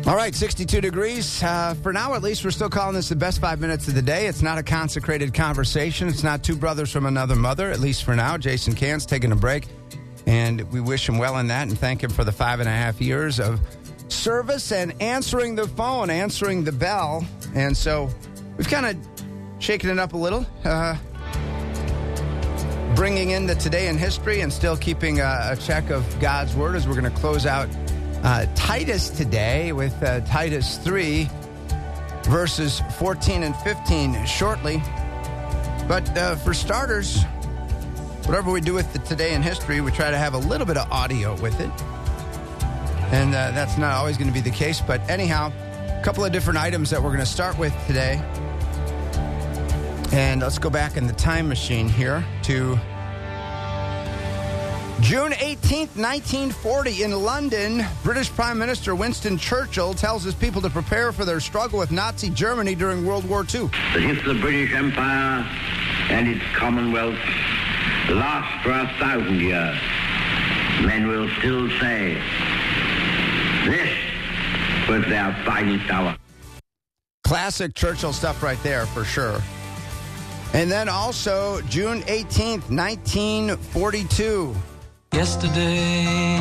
All right, 62 degrees. For now, at least, we're still calling this the best 5 minutes of the day. It's not a consecrated conversation. It's not two brothers from another mother, at least for now. Jason Cann's taking a break, and we wish him well in that and thank him for the 5.5 years of service and answering the phone, answering the bell. And so we've kind of shaken it up a little, bringing in the today in history and still keeping a check of God's Word as we're going to close out Titus today with Titus 3, verses 14 and 15 shortly. But for starters, whatever we do with the today in history, we try to have a little bit of audio with it. And that's not always going to be the case. But anyhow, a couple of different items that we're going to start with today. And let's go back in the time machine here to June 18th, 1940, in London. British Prime Minister Winston Churchill tells his people to prepare for their struggle with Nazi Germany during World War II. That if the British Empire and its Commonwealth last for 1,000 years, men will still say, this was their finest hour. Classic Churchill stuff right there, for sure. And then also, June 18th, 1942. Yesterday,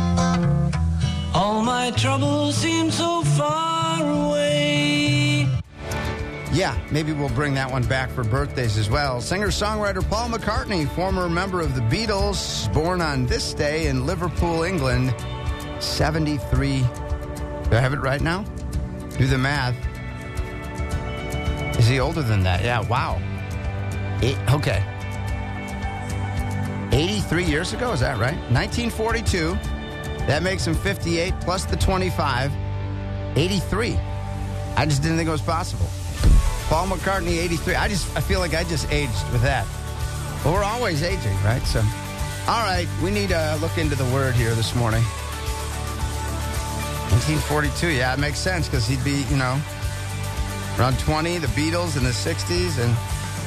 all my troubles seem so far away. Yeah, maybe we'll bring that one back for birthdays as well. Singer-songwriter Paul McCartney, former member of the Beatles, born on this day in Liverpool, England, 73. Do I have it right now? Do the math. Is he older than that? Yeah, wow. Okay. 83 years ago, is that right? 1942. That makes him 58 plus the 25. 83. I just didn't think it was possible. Paul McCartney, 83. I feel like I just aged with that. But we're always aging, right? So, all right, we need to look into the word here this morning. 1942, yeah, it makes sense because he'd be, around 20, the Beatles in the 60s, and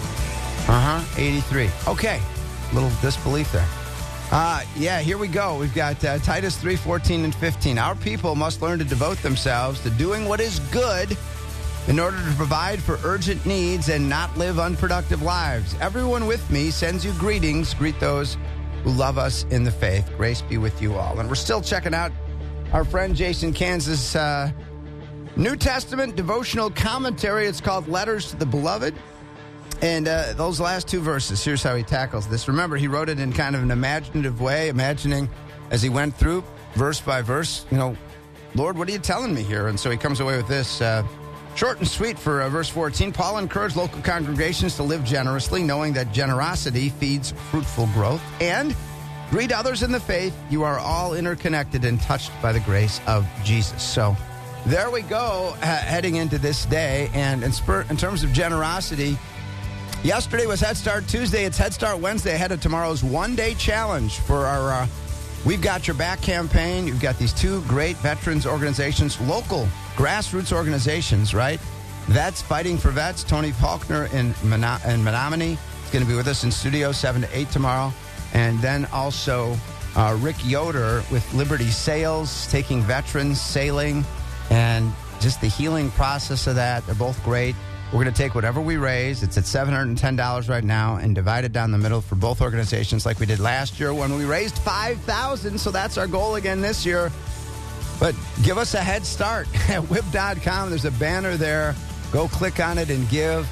83. Okay. Little disbelief there. Here we go. We've got Titus 3, 14 and 15. Our people must learn to devote themselves to doing what is good in order to provide for urgent needs and not live unproductive lives. Everyone with me sends you greetings. Greet those who love us in the faith. Grace be with you all. And we're still checking out our friend Jason Cann's New Testament devotional commentary. It's called Letters to the Beloved. And those last two verses, here's how he tackles this. Remember, he wrote it in kind of an imaginative way, imagining as he went through verse by verse, Lord, what are you telling me here? And so he comes away with this. Short and sweet for verse 14. Paul encouraged local congregations to live generously, knowing that generosity feeds fruitful growth. And greet others in the faith. You are all interconnected and touched by the grace of Jesus. So there we go, heading into this day. And in terms of generosity, yesterday was Head Start Tuesday. It's Head Start Wednesday ahead of tomorrow's one-day challenge for our We've Got Your Back campaign. You've got these two great veterans organizations, local grassroots organizations, right? Vets Fighting for Vets. Tony Faulkner in Menominee is going to be with us in studio 7 to 8 tomorrow. And then also Rick Yoder with Liberty Sails, taking veterans sailing and just the healing process of that. They're both great. We're going to take whatever we raise. It's at $710 right now and divide it down the middle for both organizations like we did last year when we raised $5,000. So that's our goal again this year. But give us a head start at whip.com. There's a banner there. Go click on it and give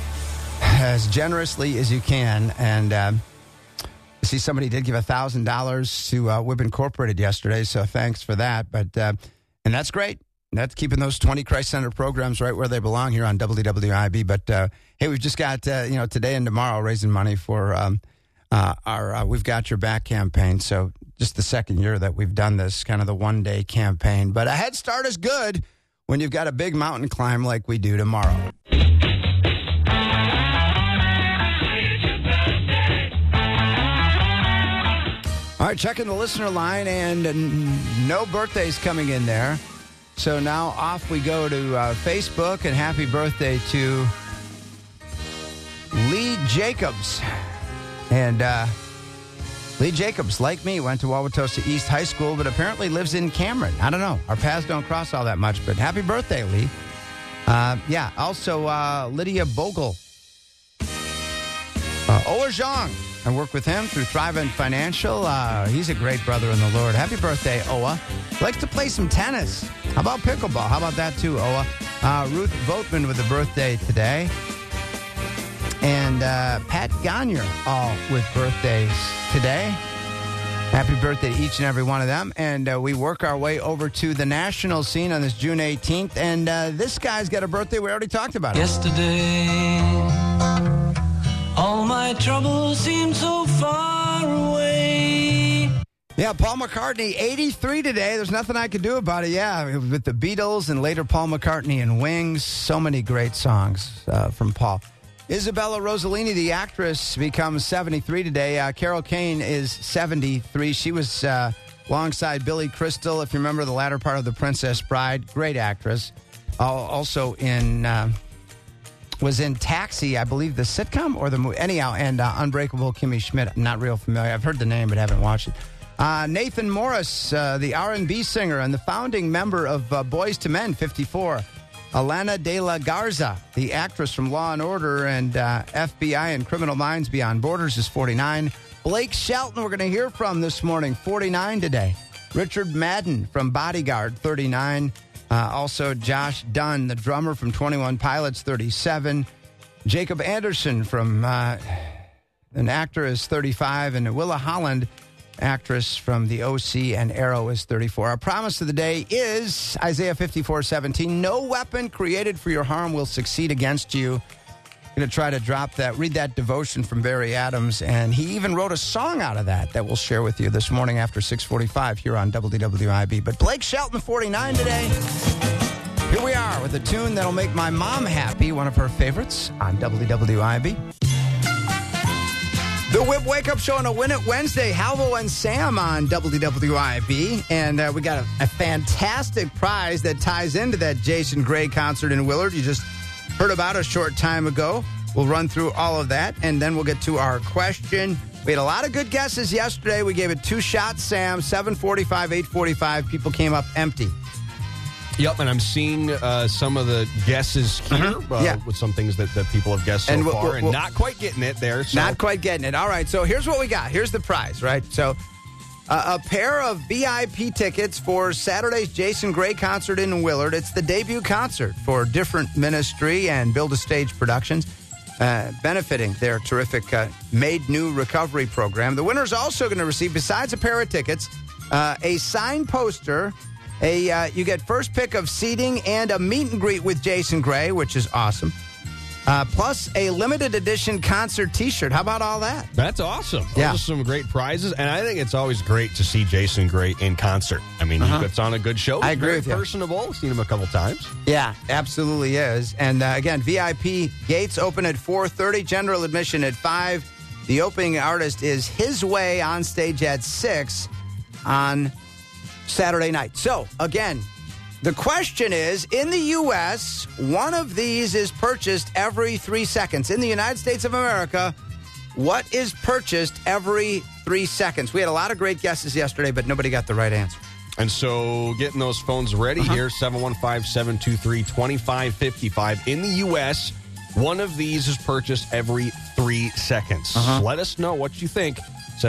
as generously as you can. And I see somebody did give $1,000 to Whip Incorporated yesterday, so thanks for that. But and that's great. That's keeping those 20 Christ Center programs right where they belong here on WWIB. But, hey, we've just got, today and tomorrow raising money for our We've Got Your Back campaign. So just the second year that we've done this, kind of the one-day campaign. But a head start is good when you've got a big mountain climb like we do tomorrow. All right, checking the listener line, and no birthdays coming in there. So now off we go to Facebook, and happy birthday to Lee Jacobs. And Lee Jacobs, like me, went to Wauwatosa East High School, but apparently lives in Cameron. I don't know. Our paths don't cross all that much, but happy birthday, Lee. Also, Lydia Bogle. Ola Zhang. I work with him through Thrivent Financial. He's a great brother in the Lord. Happy birthday, Oa. Likes to play some tennis. How about pickleball? How about that, too, Oa? Ruth Votman with a birthday today. And Pat Gagne, all with birthdays today. Happy birthday to each and every one of them. And we work our way over to the national scene on this June 18th. And this guy's got a birthday. We already talked about it. Yesterday, all my troubles seem so far away. Yeah, Paul McCartney, 83 today. There's nothing I could do about it. Yeah, with the Beatles and later Paul McCartney and Wings. So many great songs from Paul. Isabella Rossellini, the actress, becomes 73 today. Carol Kane is 73. She was alongside Billy Crystal, if you remember the latter part of The Princess Bride. Great actress. Also was in Taxi, I believe, the sitcom or the movie. Anyhow, and Unbreakable Kimmy Schmidt. I'm not real familiar. I've heard the name but haven't watched it. Nathan Morris, the R&B singer and the founding member of Boyz II Men, 54. Alana de la Garza, the actress from Law & Order and FBI and Criminal Minds Beyond Borders, is 49. Blake Shelton, we're going to hear from this morning, 49 today. Richard Madden from Bodyguard, 39. Also, Josh Dunn, the drummer from 21 Pilots, 37. Jacob Anderson from an actor is 35. And Willa Holland, actress from The OC and Arrow, is 34. Our promise of the day is Isaiah 54:17. No weapon created for your harm will succeed against you. I'm going to try to read that devotion from Barry Adams, and he even wrote a song out of that we'll share with you this morning after 6:45 here on WWIB. But Blake Shelton, 49 today. Here we are with a tune that'll make my mom happy, one of her favorites on WWIB. The Whip Wake Up Show on a Win It Wednesday. Halvo and Sam on WWIB. And we got a fantastic prize that ties into that Jason Gray concert in Willard. You just heard about a short time ago. We'll run through all of that, and then we'll get to our question. We had a lot of good guesses yesterday. We gave it 2 shots, Sam, 7:45, 8:45. People came up empty. Yep, and I'm seeing some of the guesses here with some things that people have guessed so far, and not quite getting it there. So. Not quite getting it. All right, so here's what we got. Here's the prize, right? So a pair of VIP tickets for Saturday's Jason Gray concert in Willard. It's the debut concert for Different Ministry and Build a Stage Productions, benefiting their terrific Made New Recovery program. The winner's also going to receive, besides a pair of tickets, a signed poster. You get first pick of seating and a meet and greet with Jason Gray, which is awesome. Plus a limited edition concert T-shirt. How about all that? That's awesome. Those are some great prizes, and I think it's always great to see Jason Gray in concert. I mean, he puts on a good show. I agree with you. Personable. Seen him a couple times. Yeah, absolutely is. And again, VIP gates open at 4:30. General admission at 5. The opening artist is His Way on stage at 6 on Saturday night. So, again, the question is, in the U.S., one of these is purchased every 3 seconds. In the United States of America, what is purchased every 3 seconds? We had a lot of great guesses yesterday, but nobody got the right answer. And so getting those phones ready here, 715-723-2555. In the U.S., one of these is purchased every 3 seconds. Let us know what you think.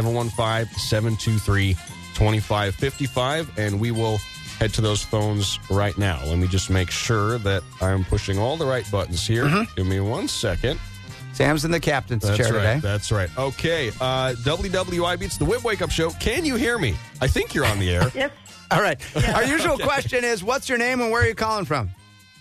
715-723-2555, and we will head to those phones right now. Let me just make sure that I'm pushing all the right buttons here. Give me 1 second. Sam's in the captain's chair today. That's right. Okay. WWIB, it's the Whip Wake Up Show. Can you hear me? I think you're on the air. Yes. All right. Our usual question is, what's your name and where are you calling from?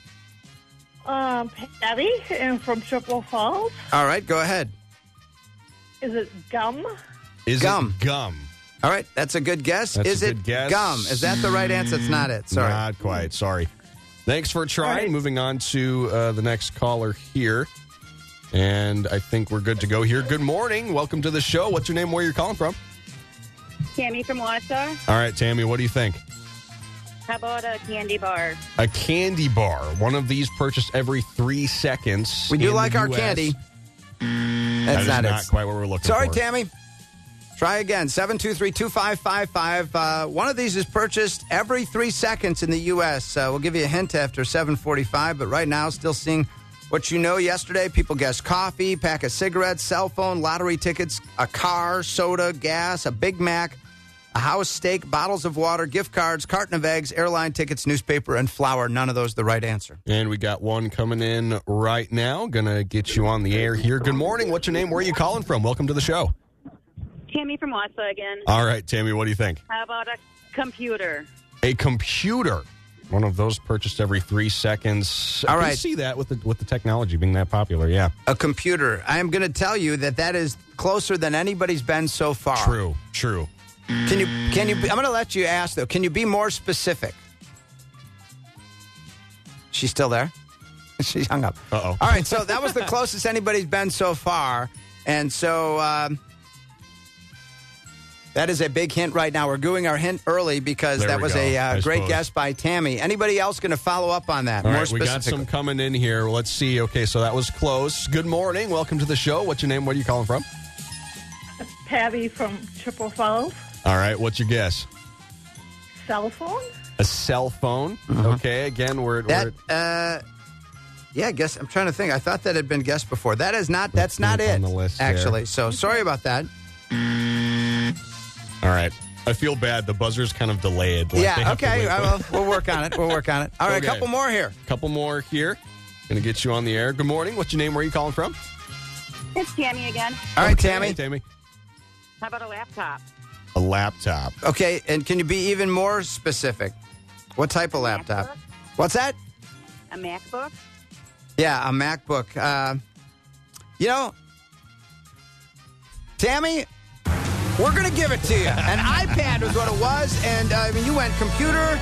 Patty, and from Chippewa Falls. All right, go ahead. Is it gum? Gum. It gum? All right, that's a good guess. Is it gum? Is that the right answer? It's not it. Sorry. Not quite. Sorry. Thanks for trying. Right. Moving on to the next caller here. And I think we're good to go here. Good morning. Welcome to the show. What's your name? Where you're calling from? Tammy from Wausau. All right, Tammy, what do you think? How about a candy bar? A candy bar. One of these purchased every 3 seconds. We do like our candy. That's not quite what we're looking for. Sorry, Tammy. Try again, 723-2555. One of these is purchased every 3 seconds in the U.S. We'll give you a hint after 7:45, but right now, still seeing what you know. Yesterday, people guessed coffee, pack of cigarettes, cell phone, lottery tickets, a car, soda, gas, a Big Mac, a house steak, bottles of water, gift cards, carton of eggs, airline tickets, newspaper, and flour. None of those the right answer. And we got one coming in right now. Going to get you on the air here. Good morning. What's your name? Where are you calling from? Welcome to the show. Tammy from Wausau again. All right, Tammy, what do you think? How about a computer? A computer. One of those purchased every 3 seconds. All I right. can see that with the technology being that popular, yeah. A computer. I am going to tell you that is closer than anybody's been so far. True. Can you? I'm going to let you ask, though. Can you be more specific? She's still there? She hung up. Uh-oh. All right, so that was the closest anybody's been so far. And so that is a big hint right now. We're doing our hint early because There that we was go, a I great suppose. guess by Tammy. Anybody else going to follow up on that? All more right, we got specifically? some coming in here. Let's see. Okay, so that was close. Good morning. Welcome to the show. What's your name? Where are you calling from? Patty from Chippewa Falls. All right, what's your guess? Cell phone? A cell phone. Okay, again, we're Yeah, I guess I'm trying to think. I thought that had been guessed before. That's not it. on the list there. Actually. So sorry about that. all right. I feel bad. The buzzer's kind of delayed. Like, they Yeah, have to okay. wait for- Well, we'll work on it. All right, Okay. a couple more here. Couple more here. Going to get you on the air. Good morning. What's your name? Where are you calling from? It's Tammy again. All right, Okay, Tammy. Tammy. How about a laptop? A laptop. Okay, and can you be even more specific? What type of laptop? MacBook? What's that? A MacBook? Yeah, a MacBook. Tammy, we're going to give it to you. An iPad was what it was, and you went computer,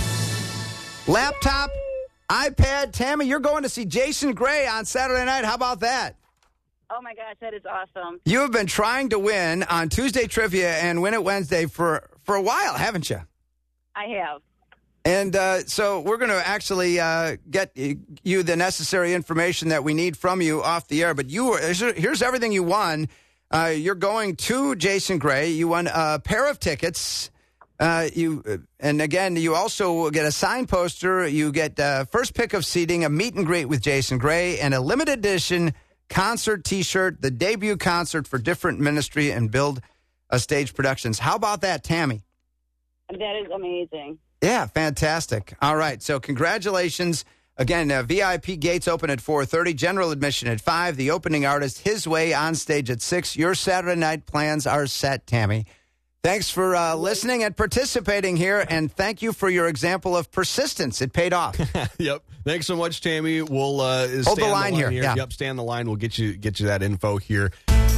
laptop, iPad. Tammy, you're going to see Jason Gray on Saturday night. How about that? Oh, my gosh, that is awesome. You have been trying to win on Tuesday Trivia and Win It Wednesday for a while, haven't you? I have. And so we're going to actually get you the necessary information that we need from you off the air. But here's everything you won. You're going to Jason Gray. You won a pair of tickets. And again, you also will get a signed poster. You get first pick of seating, a meet and greet with Jason Gray, and a limited edition concert T-shirt, the debut concert for Different Ministry and Build a Stage Productions. How about that, Tammy? That is amazing. Yeah, fantastic. All right, so congratulations. Again, VIP gates open at 4:30, general admission at 5, the opening artist, His Way, on stage at 6. Your Saturday night plans are set, Tammy. Thanks for listening and participating here, and thank you for your example of persistence. It paid off. Yep. Thanks so much, Tammy. We'll Hold stay the on line here. Yeah. Yep, stay on the line. We'll get you that info here.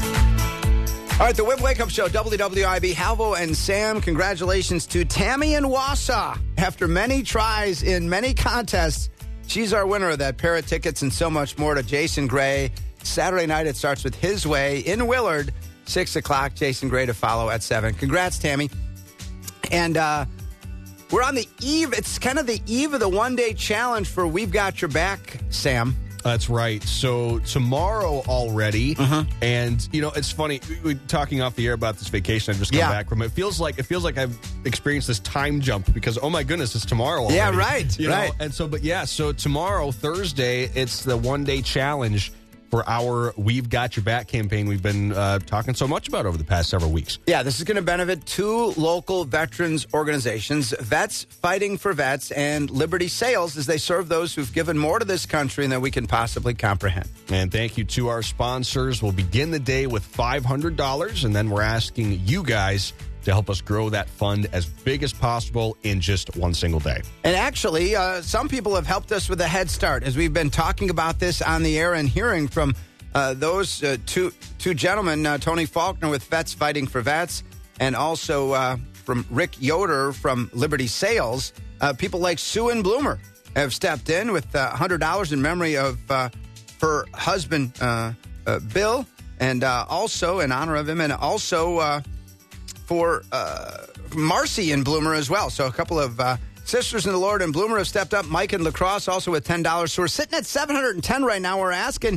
All right, the Whip Wake Up Show, WWIB, Halvo and Sam. Congratulations to Tammy in Wausau. After many tries in many contests, she's our winner of that pair of tickets and so much more to Jason Gray. Saturday night, it starts with His Way in Willard, 6 o'clock. Jason Gray to follow at 7. Congrats, Tammy. And we're on the eve. It's kind of the eve of the one-day challenge for We've Got Your Back, Sam. That's right. So tomorrow already, and it's funny. We're talking off the air about this vacation I've just come back from. It feels like I've experienced this time jump because oh my goodness, it's tomorrow already. Yeah, right. You right. know? And so, so tomorrow, Thursday, it's the one-day challenge for our We've Got Your Back campaign we've been talking so much about over the past several weeks. Yeah, this is going to benefit 2 local veterans organizations, Vets Fighting for Vets and Liberty Sales, as they serve those who've given more to this country than we can possibly comprehend. And thank you to our sponsors. We'll begin the day with $500, and then we're asking you guys to help us grow that fund as big as possible in just one single day. And actually, some people have helped us with a head start as we've been talking about this on the air and hearing from those two gentlemen, Tony Faulkner with Vets Fighting for Vets, and also from Rick Yoder from Liberty Sales. People like Sue and Bloomer have stepped in with $100 in memory of her husband, Bill, and also in honor of him, and also for Marcy and Bloomer as well. So a couple of sisters in the Lord and Bloomer have stepped up. Mike and LaCrosse also with $10. So we're sitting at $710 right now. We're asking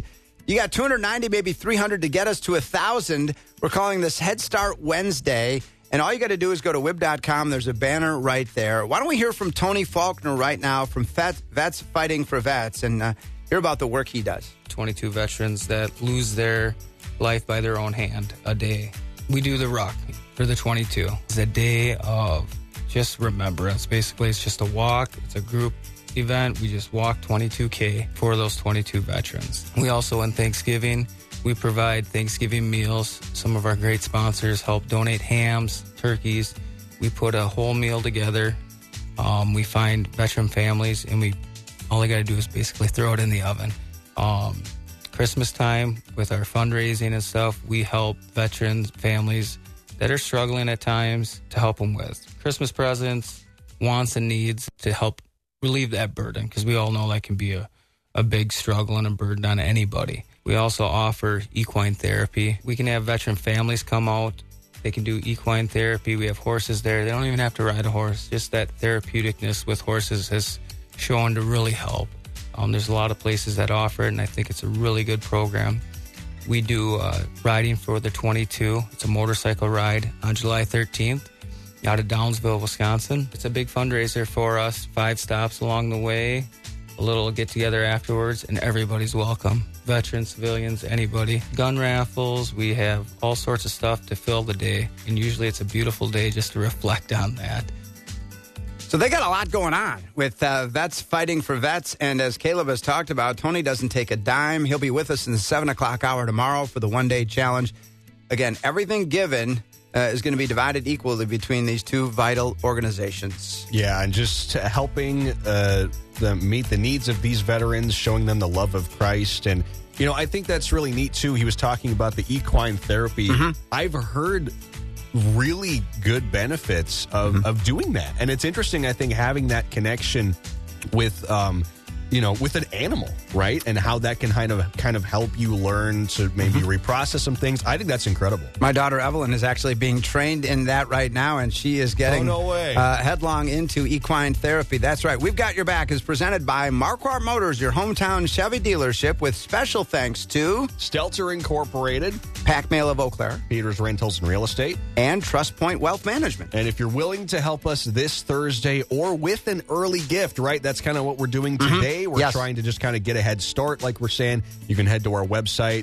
You got 290, maybe 300 to get us to 1,000. We're calling this Head Start Wednesday. And all you got to do is go to WIB.com. There's a banner right there. Why don't we hear from Tony Faulkner right now from Vets Fighting for Vets and hear about the work he does. 22 veterans that lose their life by their own hand a day. We do the ruck for the 22. It's a day of just remembrance. Basically, it's just a walk. It's a group event. We just walk 22K for those 22 veterans. We also, on Thanksgiving, we provide Thanksgiving meals. Some of our great sponsors help donate hams, turkeys. We put a whole meal together. We find veteran families, and all they got to do is basically throw it in the oven. Christmas time, with our fundraising and stuff, we help veterans, families that are struggling at times to help them with Christmas presents, wants and needs to help relieve that burden, because we all know that can be a big struggle and a burden on anybody. We also offer equine therapy. We can have veteran families come out. They can do equine therapy. We have horses there. They don't even have to ride a horse. Just that therapeuticness with horses has shown to really help. There's a lot of places that offer it, and I think it's a really good program. We do riding for the 22. It's a motorcycle ride on July 13th out of Downsville, Wisconsin. It's a big fundraiser for us. 5 stops along the way, a little get-together afterwards, and everybody's welcome. Veterans, civilians, anybody. Gun raffles. We have all sorts of stuff to fill the day, and usually it's a beautiful day just to reflect on that. So they got a lot going on with Vets Fighting for Vets. And as Caleb has talked about, Tony doesn't take a dime. He'll be with us in the 7 o'clock hour tomorrow for the one-day challenge. Again, everything given is going to be divided equally between these two vital organizations. Yeah, and just helping them meet the needs of these veterans, showing them the love of Christ. And, you know, I think that's really neat, too. He was talking about the equine therapy. I've heard really good benefits of doing that. And it's interesting, I think, having that connection with, with an animal, right? And how that can kind of help you learn to maybe reprocess some things. I think that's incredible. My daughter Evelyn is actually being trained in that right now, and she is getting headlong into equine therapy. That's right. We've Got Your Back is presented by Marquardt Motors, your hometown Chevy dealership, with special thanks to Stelter Incorporated, Pack Mail of Eau Claire, Peters Rentals and Real Estate, and Trust Point Wealth Management. And if you're willing to help us this Thursday or with an early gift, right? That's kind of what we're doing today. We're trying to just kind of get a head start, like we're saying. You can head to our website,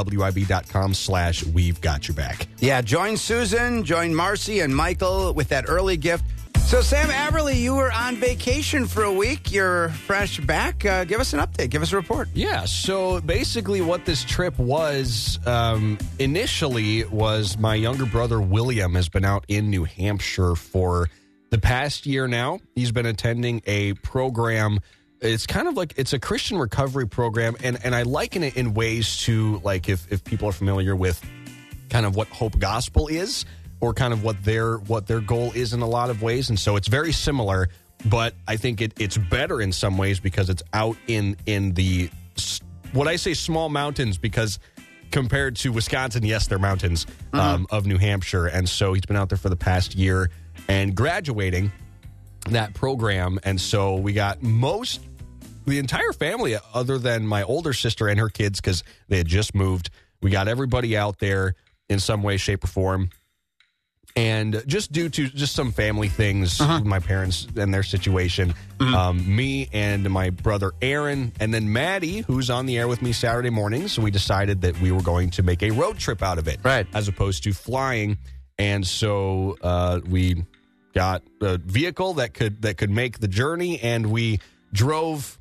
wwib.com/We've Got Your Back. Yeah, join Susan, join Marcy and Michael with that early gift. So, Sam Averly, you were on vacation for a week. You're fresh back. Give us an update. Give us a report. Yeah, so basically what this trip was initially was my younger brother, William, has been out in New Hampshire for the past year now. He's been attending a program. It's kind of like, it's a Christian recovery program, and I liken it in ways to, like, if people are familiar with kind of what Hope Gospel is, or kind of what their goal is in a lot of ways. And so it's very similar, but I think it's better in some ways because it's out in the, what I say small mountains, because compared to Wisconsin, yes, they're mountains, of New Hampshire. And so he's been out there for the past year and graduating that program. And so we got the entire family, other than my older sister and her kids, because they had just moved. We got everybody out there in some way, shape, or form. And just due to just some family things, with my parents and their situation, me and my brother Aaron, and then Maddie, who's on the air with me Saturday mornings, so we decided that we were going to make a road trip out of it, right, as opposed to flying. And so we got a vehicle that could make the journey, and we drove,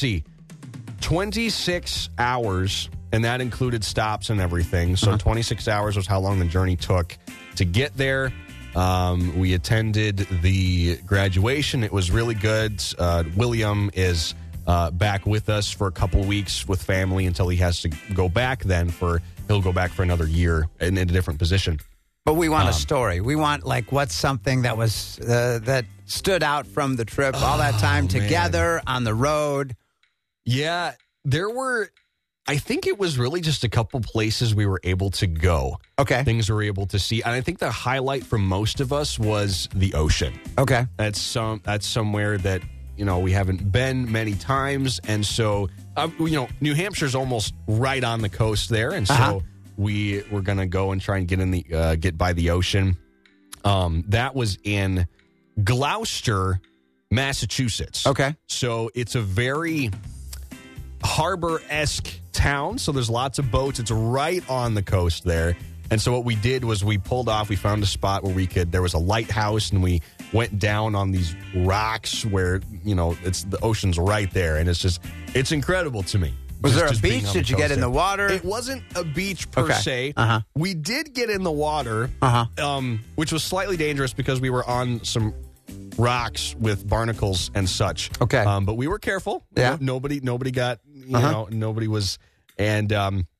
26 hours, and that included stops and everything. So 26 hours was how long the journey took to get there. We attended the graduation. It was really good. William is back with us for a couple weeks with family until he has to go back. He'll go back for another year in a different position. But we want a story. We want, what's something that was that stood out from the trip, all that time together on the road. Yeah, there were, I think it was really just a couple places we were able to go. Okay. Things we were able to see. And I think the highlight for most of us was the ocean. Okay. That's somewhere that we haven't been many times, and so New Hampshire's almost right on the coast there, and so we're gonna go and try and get by the ocean. That was in Gloucester, Massachusetts. Okay. So it's a very harbor-esque town, so there's lots of boats. It's right on the coast there. And so what we did was we pulled off. We found a spot where there was a lighthouse, and we went down on these rocks where, the ocean's right there. And it's incredible to me. Was there a beach? Did you get in the water? It wasn't a beach per se. We did get in the water, which was slightly dangerous because we were on some rocks with barnacles and such. Okay. But we were careful. Yeah. Nobody got, nobody was, and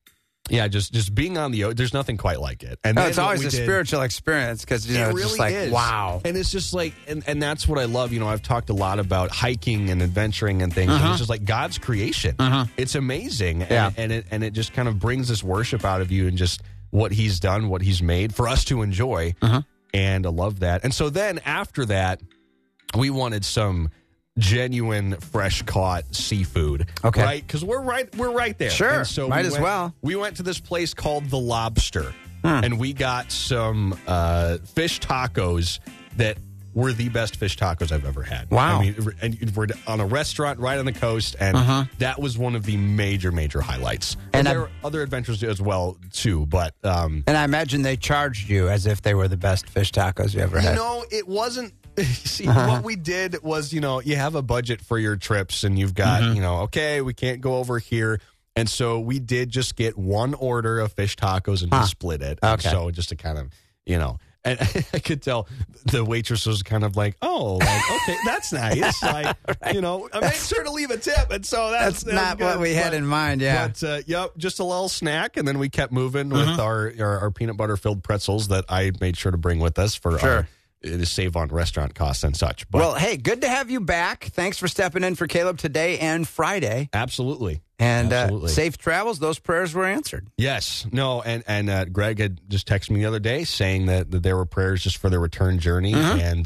just being on the ocean, there's nothing quite like it. And it's always a spiritual experience because, it it's really just like, is. wow. And it's just like, and that's what I love. I've talked a lot about hiking and adventuring and things. And it's just like God's creation. It's amazing. Yeah. And it just kind of brings this worship out of you and just what he's done, what he's made for us to enjoy. And I love that. And so then after that, we wanted some genuine fresh caught seafood. Okay. Right? Because we're right there. Sure. And so might as well. We went to this place called The Lobster, and we got some fish tacos that were the best fish tacos I've ever had. Wow. I mean, and we're on a restaurant right on the coast, and that was one of the major highlights. And there were other adventures as well, too, but... and I imagine they charged you as if they were the best fish tacos you ever had. It wasn't... See, what we did was, you have a budget for your trips, and you've got, okay, we can't go over here. And so we did just get one order of fish tacos and just split it. Okay. And so just to kind of, and I could tell the waitress was kind of like, okay, that's nice. Like, I made sure to leave a tip. And so that's not good. what we had in mind. Yeah. But, just a little snack. And then we kept moving with our peanut butter filled pretzels that I made sure to bring with us for to save on restaurant costs and such. But, well, hey, good to have you back. Thanks for stepping in for Caleb today and Friday. Absolutely. And safe travels. Those prayers were answered. Yes. No, and Greg had just texted me the other day saying that there were prayers just for the return journey. And,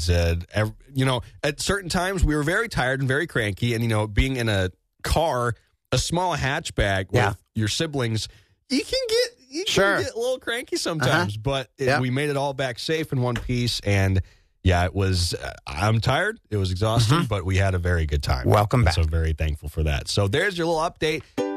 at certain times we were very tired and very cranky. And, being in a car, a small hatchback with your siblings, you can get a little cranky sometimes, but we made it all back safe in one piece. And it was, I'm tired. It was exhausting, but we had a very good time. Welcome back. So very thankful for that. So there's your little update.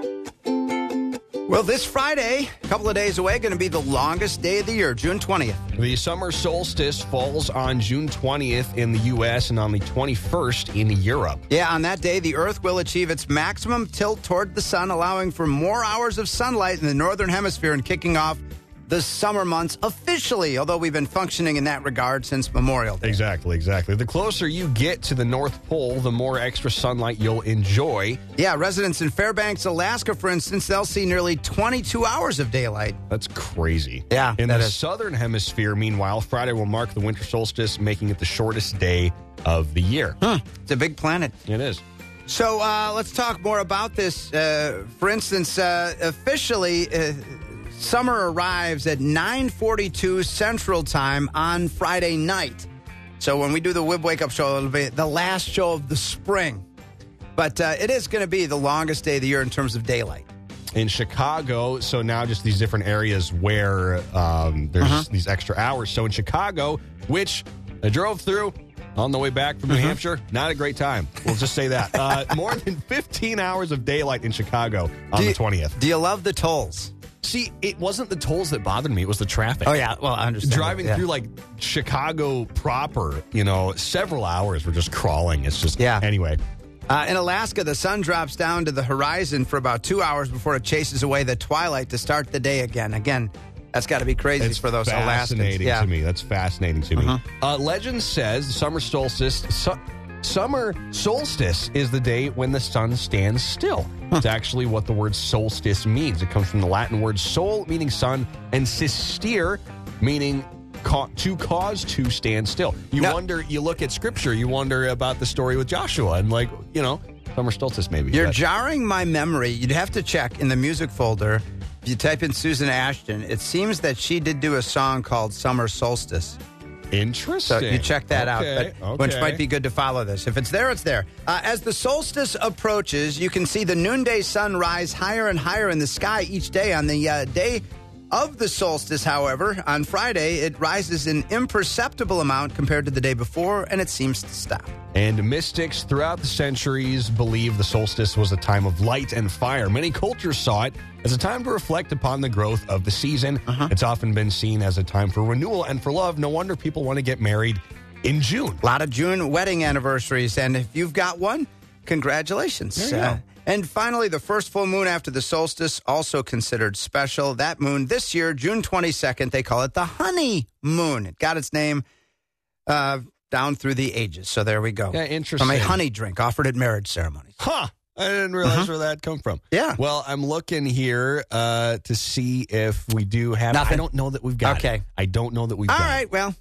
Well, this Friday, a couple of days away, going to be the longest day of the year, June 20th. The summer solstice falls on June 20th in the U.S. and on the 21st in Europe. Yeah, on that day, the Earth will achieve its maximum tilt toward the sun, allowing for more hours of sunlight in the northern hemisphere and kicking off the summer months officially, although we've been functioning in that regard since Memorial Day. Exactly. The closer you get to the North Pole, the more extra sunlight you'll enjoy. Yeah, residents in Fairbanks, Alaska, for instance, they'll see nearly 22 hours of daylight. That's crazy. Yeah, in the southern hemisphere, meanwhile, Friday will mark the winter solstice, making it the shortest day of the year. It's a big planet. It is. So let's talk more about this. For instance, officially... summer arrives at 9:42 Central Time on Friday night. So when we do the WIB Wake Up Show, it'll be the last show of the spring. But it is going to be the longest day of the year in terms of daylight. In Chicago, so now just these different areas where there's these extra hours. So in Chicago, which I drove through on the way back from New Hampshire, not a great time. We'll just say that. More than 15 hours of daylight in Chicago on the 20th. Do you love the tolls? See, it wasn't the tolls that bothered me. It was the traffic. Oh, yeah. Well, I understand. Driving through, like, Chicago proper, several hours were just crawling. It's just, anyway. In Alaska, the sun drops down to the horizon for about 2 hours before it chases away the twilight to start the day again. Again, that's got to be crazy for those Alaskans. To me. That's fascinating to me. Legend says the summer solstice is the day when the sun stands still. It's actually what the word solstice means. It comes from the Latin word sol, meaning sun, and sistere, meaning to cause to stand still. You look at scripture, you wonder about the story with Joshua, and summer solstice maybe. You're jarring my memory. You'd have to check in the music folder. If you type in Susan Ashton, it seems that she did do a song called Summer Solstice. So Interesting. you check that out, which okay. might be good to follow this. If it's there, it's there. As the solstice approaches, you can see the noonday sun rise higher and higher in the sky each day. On the day of the solstice, however, on Friday, it rises an imperceptible amount compared to the day before, and it seems to stop. And mystics throughout the centuries believe the solstice was a time of light and fire. Many cultures saw it as a time to reflect upon the growth of the season. It's often been seen as a time for renewal and for love. No wonder people want to get married in June. A lot of June wedding anniversaries, and if you've got one, congratulations. There you go. And finally, the first full moon after the solstice, also considered special. That moon this year, June 22nd, they call it the honey moon. It got its name down through the ages. So there we go. Yeah, interesting. From a honey drink offered at marriage ceremonies. Huh. I didn't realize where that come from. Yeah. Well, I'm looking here to see if we do have... Nothing. I don't know that we've got it. Okay. I don't know that we've All got it. right, well,